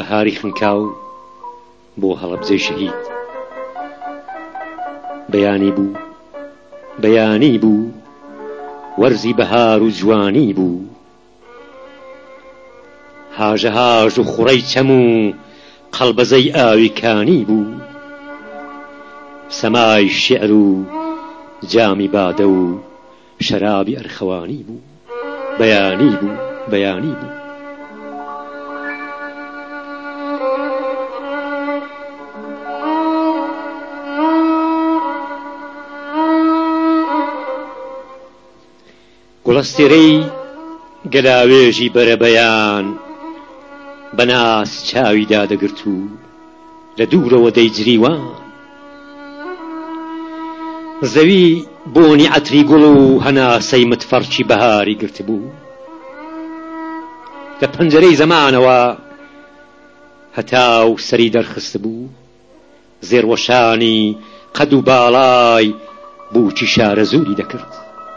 بەهاری خنکاو بۆ هەڵەبجەی شەهید بەیانی بوو وەرزی بەهار و جوانی بوو هاژە هاژ و خوڕەی چەم و قەڵبەزەی ئاوی کانی بوو سەمای شێعر و جامی بادە و شەرابی ئەرخەوانی بوو بەیانی بوو گوڵەستێرەی گەلاوێژی بەرەبەیان بەناس چاوی دادەگرت و لە دوورەوە دەیجریوان زەوی بۆنی عەتری گوڵ و هەناسەی متفەرچی بەهاری گرت بوو لە پەنجەرەی زەمانەوە هەتاو سەری دەرخست بوو زێڕوەشانی قەد و باڵای بووکی شارە زووری دەکرد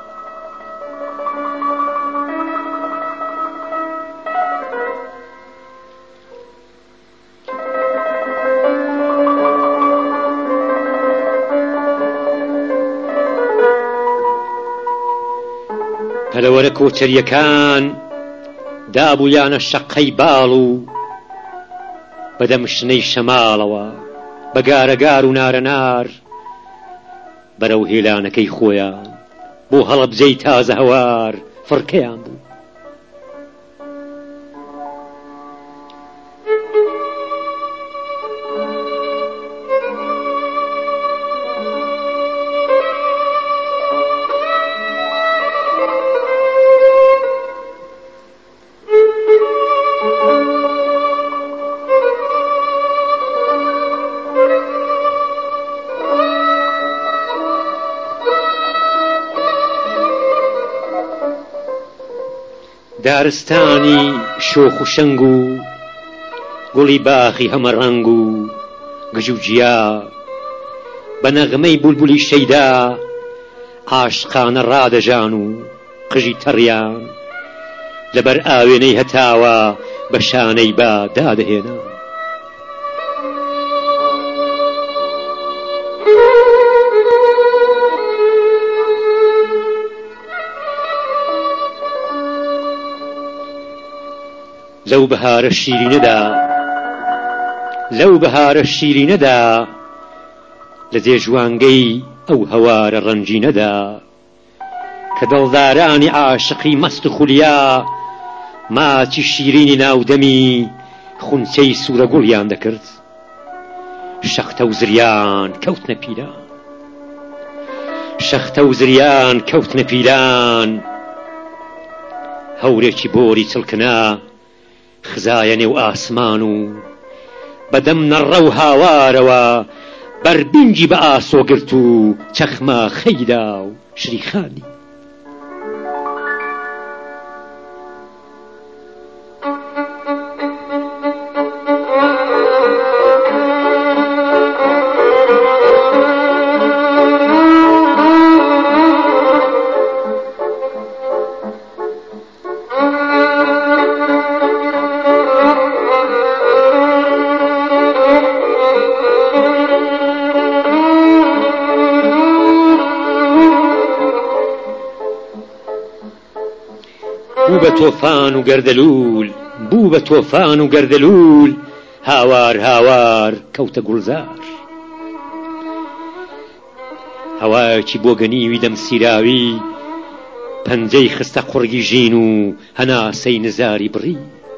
پەلەوەرە کۆچەریەکان دابوویانە شەقەی باڵ و بەدەمشنەی شەماڵەوە بە گارەگار و نارەنار بەرەو هێلانەکەی خۆیان بۆ هەڵەبجەی تازە هەوار فڕکەیان بوو دارستانی شۆخ و شەنگ و گوڵی باخی هەمە ڕەنگ و گژ و جیا بە نەغمەی بولبولی شەیدا عاشقانە ڕادەژان و قژی تەڕیان لەبەر ئاوێنەی هەتاوە بە شانەی با دادەهێنا لەو بەهارە شیرینەدا لە جێژوانگەی ئەو هەوارە ڕەنجینەدا کە دڵدارانی عاشقی مەست و خولیا ماچی شیرینی ناودەمی خونچەی سوورە گوڵیان دەکرد شەختە و زریان کەوتنە پیران هەورێکی بۆری چڵکنە خزایە نێو ئاسمان و بەدەم نەڕە و هاوارەوە بەربینجی بە ئاسۆگرت و چەخمە خەیدا و شریخانی بوو بە تۆفان و گەردەلول هاوار کەوتە گوڵزار هەوایەکی بۆ گەنیوی دەمسیراوی پەنجەی خستە قوڕگی ژین و هەناسەی نزاری بڕی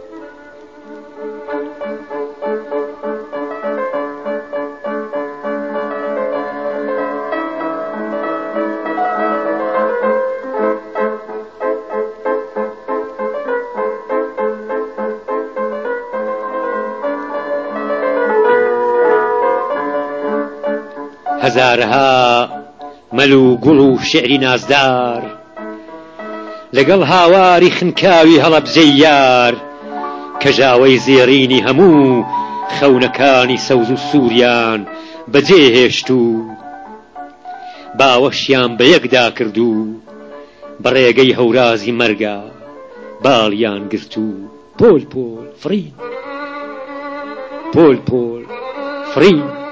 هەزارها مەل و گوڵ و شێعری نازدار لەگەڵ هاواری خنکاوی هەڵەبجەی یار کە ژاوەی زێڕینی هەموو خەونەکانی سەوز و سووریان بەجێهێشت و باوەشیان بە یەکدا کرد و بەڕێگەی هەورازی مەرگا باڵیان گرت و پۆل فرین پۆل پۆل فڕین